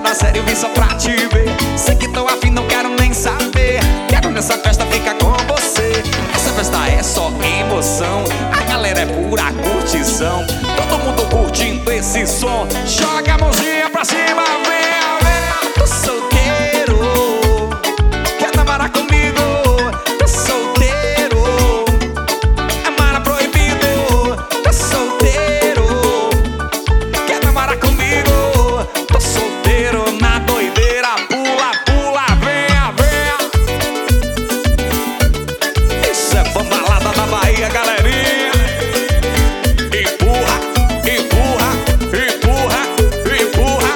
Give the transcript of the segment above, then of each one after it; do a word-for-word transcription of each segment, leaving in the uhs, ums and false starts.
na série, eu vim só pra te ver. Sei que tô afim, não quero nem saber. Quero nessa festa ficar com você. Essa festa é só emoção, a galera é pura curtição. Todo mundo curtindo esse som. Joga a mãozinha pra cima, vem, vem. Tô solteiro, quer namorar comigo? Tô solteiro, amar proibido. Tô solteiro, quer namorar comigo? Tô solteiro na doideira, pula, pula, venha, venha. Isso é bambalada da Bahia, galerinha. Empurra, empurra, empurra, empurra.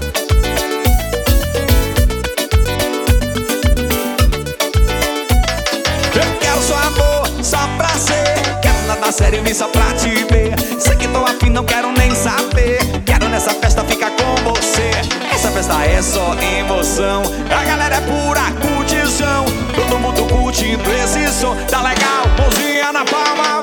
Eu quero só amor, só prazer. Quero nada sério, vim só pra te ver. Sei que tô afim, não quero nem saber. Quero nessa festa ficar com você. Essa festa é só emoção, a galera é pura curtição. Todo mundo curtindo esse som. Tá legal, mãozinha na palma.